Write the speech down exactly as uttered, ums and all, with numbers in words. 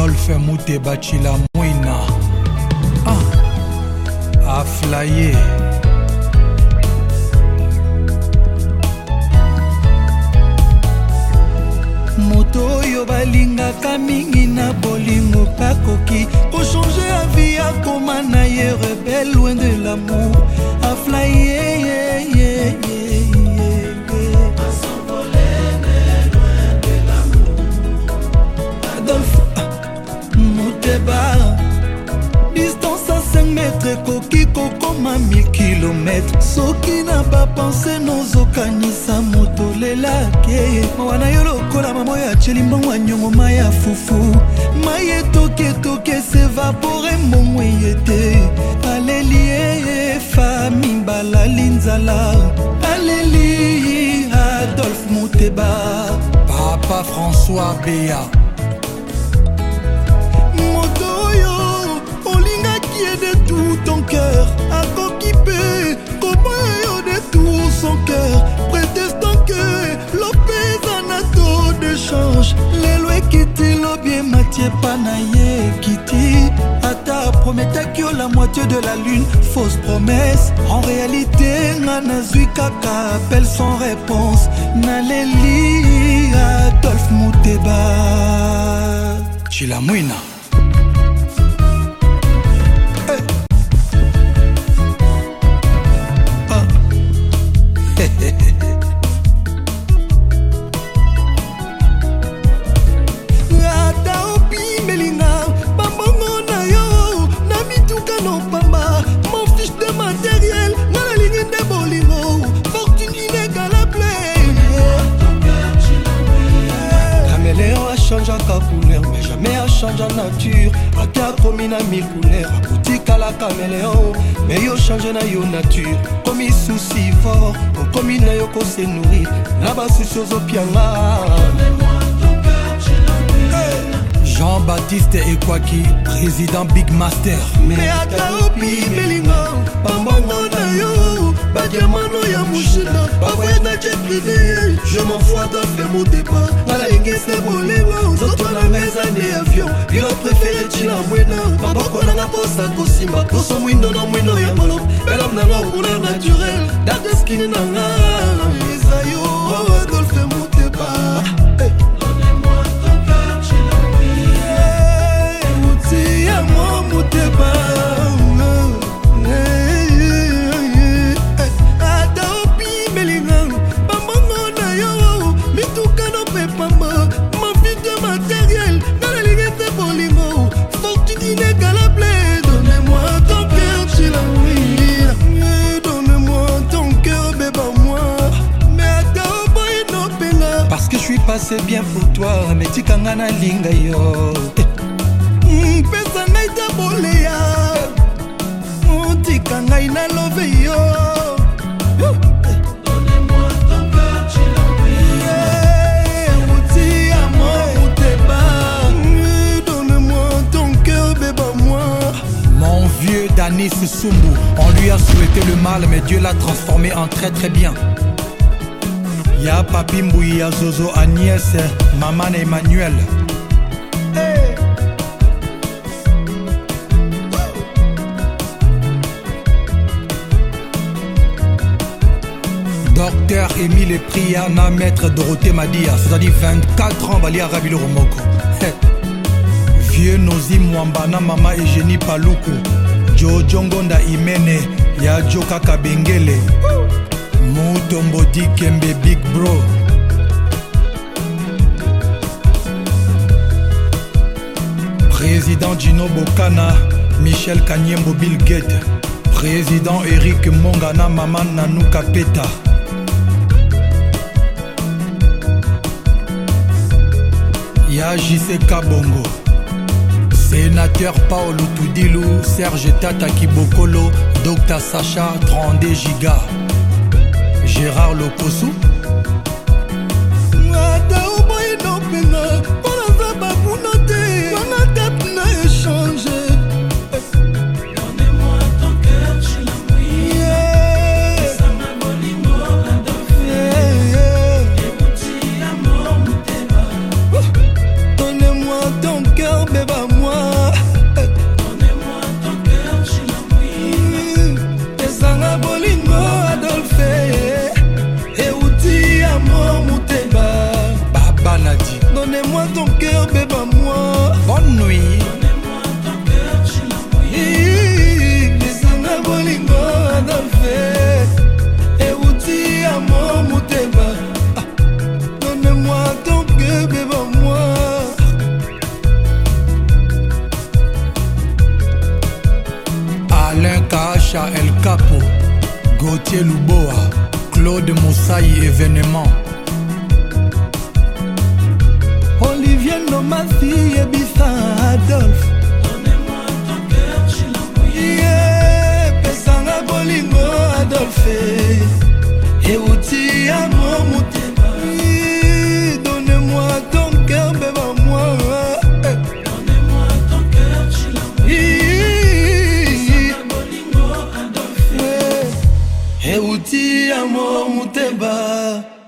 Adolphe Mouteba Chilamwina ah, a flyé. Moto yo balingaka mingi na bolingo pakoki pour changer la vie à koma na ye rebelle loin de l'amour a flyé yeah, yeah, yeah, yeah. A s'envoler loin de l'amour. Adolphe Mouteba distance à cinq mètres koki kokoma mille kilomètres soki na ba pensé nozokanisa moto lelake mawana yo lokola mamo ya chelimbongo nyongo maya fufu maye toke toke s'évapore mbongo yete alelie fami balali nzala aleli Adolphe Mouteba Papa François Béa de tout ton cœur, à coquipé, comment de tout son cœur, prétestant que l'opé anato de change, les lois qui t'ont bien Mathieu Panaye Kitty, Ata promettait que la moitié de la lune, fausse promesse, en réalité, Nanazui Kaka appelle sans réponse, Naleli Adolphe Mouteba Chilamwina. Mais jamais à changer en nature. A ta commis na mille couleurs. A boutique à la caméléon. Mais yo change na yo nature. Comme il souci fort. Comme il na yo ko se nourrir. Là-bas souci aux opianga. Jean-Baptiste Ekwaki, président Big Master. Mais à ta opi melinga. Bambongo na yo. Badiamano ya mouchina. Bavoye na jet privé. Je m'en fous Adolphe Mouteba. Nala ingese bolewa. Zoto na meza ne avion. Bilo préféré Chilamwina. Maboko na nga posa kosimba. Poso mwindo na mwindo ya molo. Belam na nga couleur naturelle. Dark skin na nga. Isayo Adolphe Mouteba. Donnez-moi ton cœur Chilamwina. Mouti ya mo Mouteba. C'est bien pour toi, mais tu kanga na linga yo. Pesa ngai ta boleya. Ti kanga ina love yo. Donnez-moi ton cœur, Chilamwina. Mouti amour, Mouteba. Donne-moi ton cœur, bébé moi. Mon vieux Danis Sumbu, on lui a souhaité le mal, mais Dieu l'a transformé en très très bien. Ya papi Mbouy, ya Zozo Agnès, maman Emmanuel. Hey. Docteur Émile Priana, maître Dorothée Madia, c'est-à-dire vingt-quatre ans, Balia Rabilo Romoko. Hey. Vieux Nozi Mwambana, maman Eugénie Paluku, Jojo Ngonda Imene, ya Joka Kabengele. Moutombo Dikembe Big Bro. Président Gino Bokana, Michel Kanyembo Bill Gates. Président Eric Mongana, Maman Nanou Kapeta. Ya J C Kabongo. Sénateur Paolo Toudilou, Serge Tata Kibokolo, Docteur Sacha, trente gigas. Gérard Lokosu. Donnez-moi ton cœur, Chilamwina. Donnez-moi ton cœur, bébé. Donnez-moi ton cœur, bébé, moi. Bonne nuit. Donnez-moi ton cœur, Chilamouye. Besanga bolingo Adolphe. Euti amo muteba. Donnez-moi ton cœur, bébé, moi. Alain Kacha El Capo, Gauthier Luboa, Claude Moussaï événement. Olivier Nomasi Ebissa Adolphe. Donnez-moi ton cœur, Chilamouye. Yeah, pesanga bolingo Adolphe. Euti amo muteba. Donnez-moi ton cœur, bébé, moi. Donnez-moi ton cœur, Chilamouye. Pesanga bolingo Adolphe. Euti amo muteba.